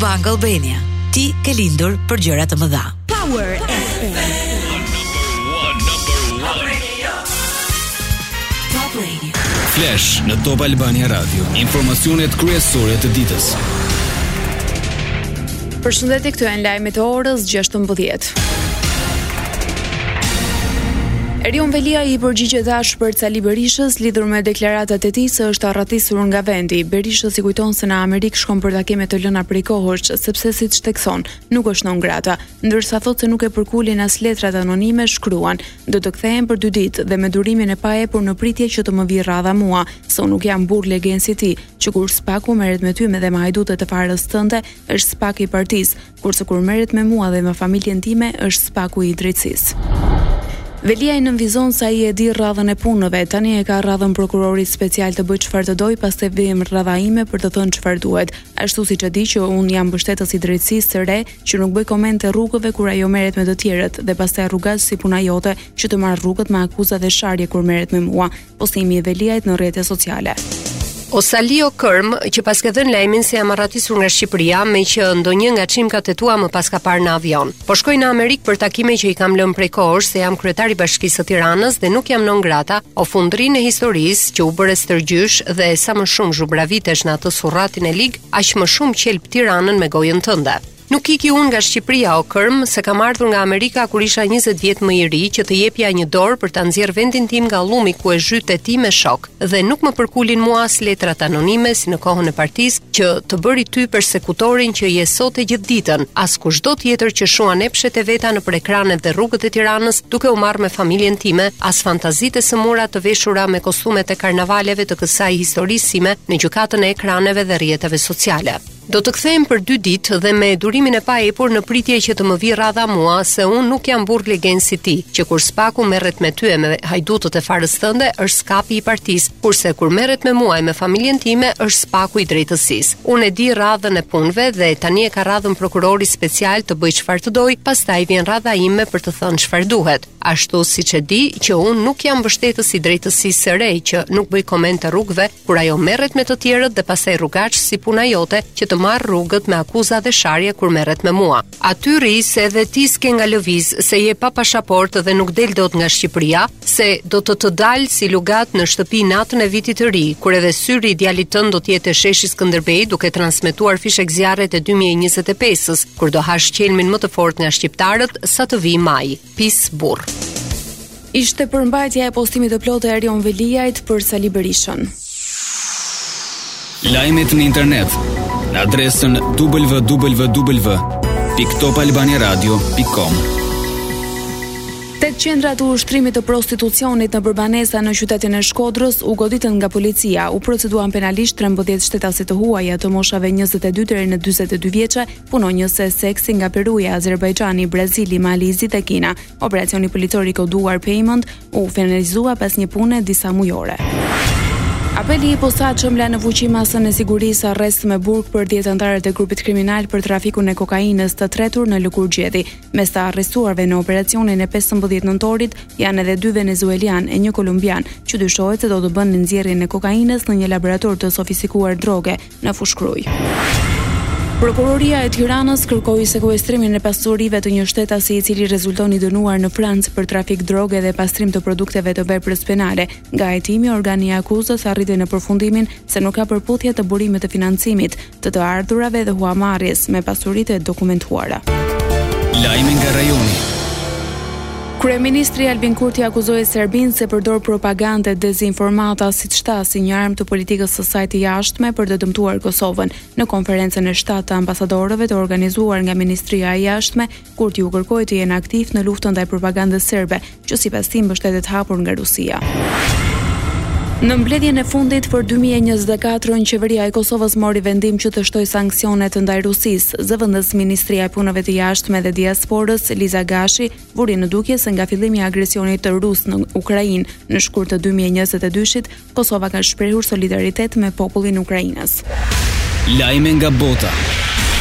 Bank Albania. Ti ke lindur për gjëra të mëdha. Power FM. Top Radio. Flash në Top Albania Radio. Informacionet kryesore të ditës. Përshëndetje, këtu janë lajmet e orës 16. Erion Velia i përgjigje dash për Cali Berishës lidhur me deklaratat e tij se është arratisur nga vendi. Berishë si kujton se në Amerikë shkon për takime të lëna prej kohësh, sepse siç thekson, nuk është non grata, ndërsa thotë se nuk e përkulin as letrat anonime, shkruan: "Do të kthehen për 2 ditë dhe me durimin e pahepur në pritje që të më vi radha mua, se unë nuk jam burr legjen si ti, që kur spaku merret me ty me dhe me hajdutet të farës tënde, është spak i partisë, kurse kur merret me mua dhe me familjen time, është spaku i drejtësisë." Velia i nënvizon sa i e di radhën e punëve, tani e ka radhën prokurorit special të bëj çfarë të doj, pastaj vjem radha ime për të thënë çfarë duhet. Ashtu siç e di që unë jam mbështetës i drejtësisë së re, që nuk bëj komente rrugëve kur ajo merret me të tjerët, dhe pastaj rrugaz si puna jote që të marr rrugët me akuza dhe sharje kur merret me mua. Postimi i Veliajt në rrjetet sociale. Osalio Kërm, që pas ka dhënë lajmin se jam arratisur nga Shqipëria, me që ndonjë nga çimkat e tua më pas ka parë në avion. Po shkoj në Amerikë për takime që i kam lënë prej kohësh, se jam kryetari i Bashkisë së Tiranës dhe nuk jam non grata, o fundrinë e historisë që u bëre stërgjysh dhe sa më shumë zhubravitesh në atë surratin e lig, aq më shumë qelp Tiranën me gojën tënde. Nuk iki unë nga Shqipëria o Kërm, se kam ardhur nga Amerika kur isha 20 vjet më i ri, që të jepja një dorë për ta nxjerr vendin tim nga llumi ku e zhyt e ti me shok, dhe nuk më përkulin mua as letrat anonime si në kohën e partisë, që të bëri ty persekutorin që je sot e gjithë ditën, as kushdo tjetër që shuan epshet e veta nëpër ekranet dhe rrugët e Tiranës, duke u marrë me familjen time, as fantazitë e sëmura të veshura me kostumet e karnavaleve të kësaj historisë sime në gjykatën e ekraneve dhe rrjeteve sociale. Do të kthehem për 2 ditë dhe me durimin e pahepur në pritje që të më vi radha mua, se unë nuk jam burr legjen si ti, që kur spaku merret me ty e me hajdutët e farës tënde është skapi i partisë, kurse kur merret me mua e me familjen time është spaku i drejtësisë. Unë e di radhën e punëve dhe tani e ka radhën prokurori special të bëj çfarë të doj, pastaj vjen radha ime për të thënë çfarë duhet. Ashtu siç e di që unë nuk jam mbështetës i drejtësisë së re, që nuk bëj komente rrugëve kur ajo merret me të tjerët dhe pastaj rrugaç si puna jote që të marr rrugët me akuza dhe sharje kur merret me mua. Aty rri se edhe ti s'ke nga lëviz, se je pa pasaportë dhe nuk del dot nga Shqipëria, se do të dalë si lugat në shtëpi natën e vitit të ri, kur edhe syri i djalit tënd do të jetë sheshi Skënderbej duke transmetuar fishek zjarret e 2025-s, kur do hash qelmin më të fortë nga shqiptarët sa të vi maj. Pis burr. Ishte përmbajtja e postimit të plotë e Erion Veliajt për Cali Berishën. Lajmet në internet në adresën www.topalbaniaradio.com. 8 qendra të ushtrimit të prostitucionit në Bërbanesa në qytetin e Shkodrës u goditën nga policia. U proceduan penalisht 13 shtetasit të huaja të moshave 22 deri në 42 vjeçe, punonjëse seksi nga Peruja, Azerbajxhani, Brazili, Malizi dhe Kina. Operacioni policor i koduar Payment u finalizua pas një pune disa mujore. Apeli i posaçëm la në fuqi masën e sigurisë arrest me burg për 10 anëtarët e grupit kriminal për trafikun e kokainës të tretur në Lëkurgjedi. Mes të arrestuarve në operacionin e 15 nëntorit janë edhe 2 venezuelian e 1 kolumbian, që dyshohet se do të bënë nxjerrjen e kokainës në një laborator të sofistikuar droge në Fushkruj. Prokuroria e Tiranës kërkoi sekuestrimin e pasurive të një shtetasi i cili rezulton i dënuar në Francë për trafik droge dhe pastrim të produkteve të veprës penale. Nga hetimi, organi i akuzës arriti në përfundimin se nuk ka përputhje të burimit të financimit, të ardhurave dhe huamarrjes me pasuritë e dokumentuara. Lajme nga rajoni. Kryeministri Albin Kurti akuzoi Serbinë se përdor propagandë dhe dezinformata siç tha si një armë të politikës së saj të jashtme për të dëmtuar Kosovën. Në konferencën e 7 të ambasadorëve të organizuar nga Ministria e Jashtme, Kurti u kërkoi të jenë aktiv në luftën ndaj propagandës serbe, që sipas tij mbështetet hapur nga Rusia. Në mbledhjen e fundit për 2024, qeveria e Kosovës mori vendim që të shtojë sanksionet ndaj Rusisë. Zëvendës Ministria e Punëve të Jashtme dhe Diasporës, Liza Gashi, vuri në dukje se nga fillimi i agresionit të rus në Ukrainë në shkurt të 2022-shit, Kosova ka shprehur solidaritet me popullin e Ukrainës. Lajme nga bota.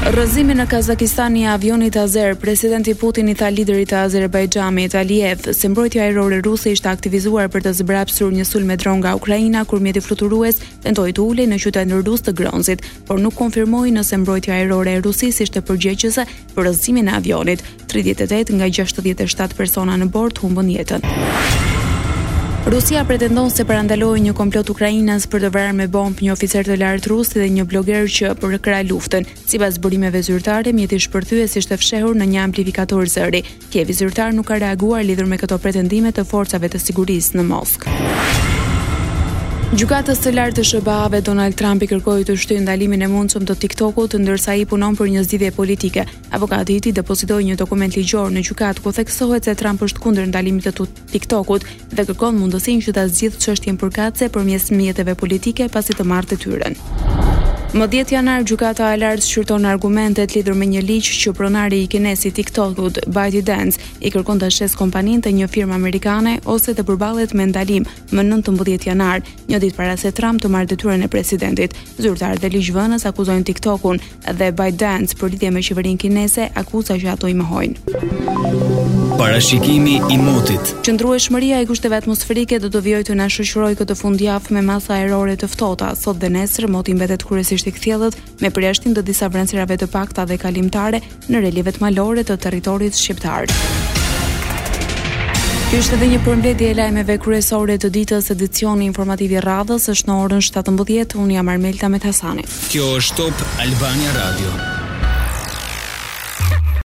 Rrëzimi në Kazakistan i avionit azer, presidenti Putin i tha liderit të Azerbajxhamit Aliyev se mbrojtja ajrore ruse ishte aktivizuar për të zbrapsur një sulm me dron nga Ukraina kur mjeti fluturues tentoi të ulej në qytetin rus të Gronzit, por nuk konfirmoi nëse mbrojtja ajrore e Rusisë ishte përgjegjëse për rrëzimin e avionit. 38 nga 67 persona në bord humbën jetën. Rusia pretendon se parandaloi një komplot ukrainas për të vrarë me bombë një oficer të lartë rus dhe një bloger që përkrah luftën. Sipas burimeve zyrtare, mjeti shpërthyes ishte fshehur në një amplifikator zëri. Kievi zyrtar nuk ka reaguar lidhur me këto pretendime të forcave të sigurisë në Moskë. Gjykatës së lartë të SBA-ve Donald Trump i kërkoi të shtyjë ndalimin e mundshëm të TikTokut ndërsa ai punon për një zgjidhje politike. Avokati i tij depozitoi një dokument ligjor në gjykatë ku theksohet se Trump është kundër ndalimit të TikTokut dhe kërkon mundësinë që ta zgjidhë çështjen përkatëse përmes mjeteve politike pasi të marrë detyrën. Më 10 janar gjykata e lartë shqyrton argumentet lidhur me një ligj që pronari i kinesit TikTokut, ByteDance, i kërkon të shes kompaninë të një firmë amerikane ose të përballet me ndalim më 19 janar, një ditë para se Trump të marrë detyrën e presidentit. Zyrtarët e ligjvënës akuzojnë TikTokun dhe ByteDance për lidhje me qeverinë kineze, akuza që ato i mohojnë. Parashikimi i motit. Qëndrueshmëria e kushteve atmosferike do të vijojë të na shoqërojë këtë fundjavë me masa ajrore të ftohta. Sot dhe nesër moti mbetet kryesisht i kthjellët me përjashtim të disa vrenësirave të pakta dhe kalimtare në relievet malore të territorit shqiptar. Ky është edhe një përmbledhje e lajmeve kryesore të ditës. Edicioni informativ i radhës është në orën 17:00. Unë jam Armelta Methasani. Kjo është Top Albania Radio.